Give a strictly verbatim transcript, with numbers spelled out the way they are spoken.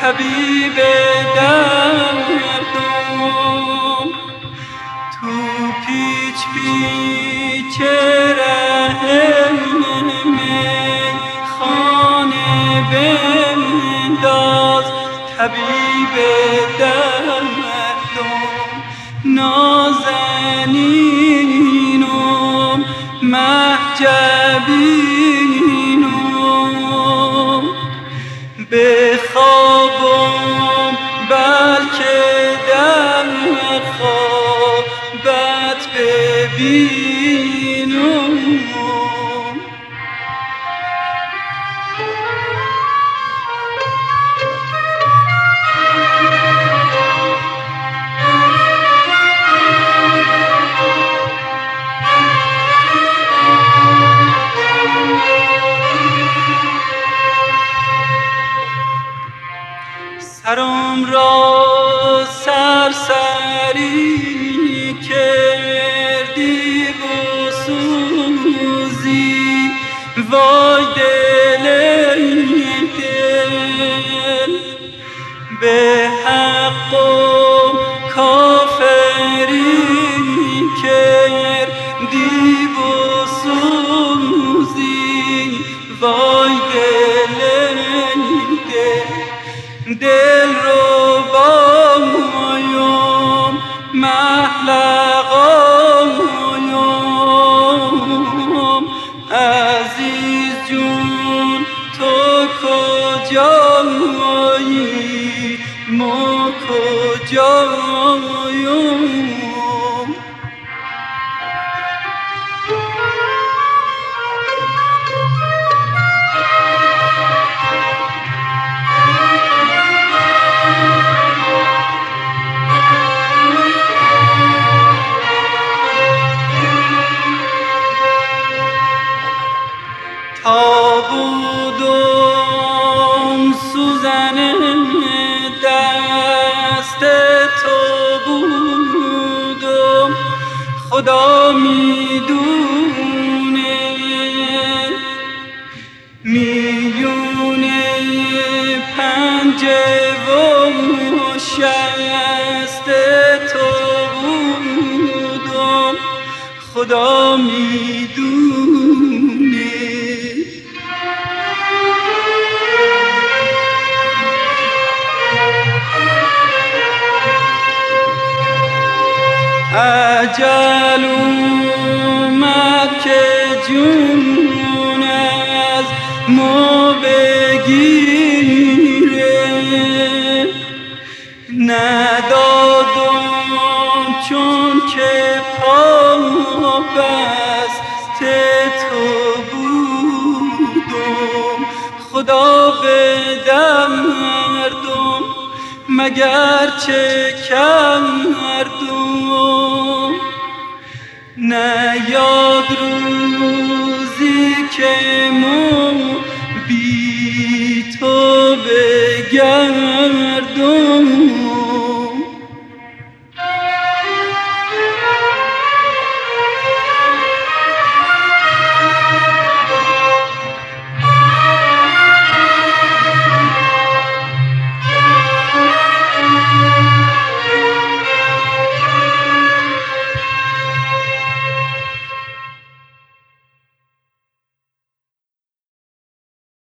طبیب دردم، تو پیچ پیچ ره میخانه بنداز طبیب دردم، نازنینم مهجبینم، به خوابم بلکه در خوابت ببینم. سرم را سرسری کردی و سوزی، وای دل دل، به حقم کافری کردی و سوزی، وای دل دل، دل رو بایم محلقایم، عزیز جون تو کجایی ما کجاییم. تا بودم سوزن دست تو بودم، خدا میدونه میونه پنجه و شست تو بودم، خدا میدونه. اجل اومد که جون از ما بگیره، ندادم چون که پا بسته تو بودم، خدا به دردم مگر چه کردم، نه یاد روزی که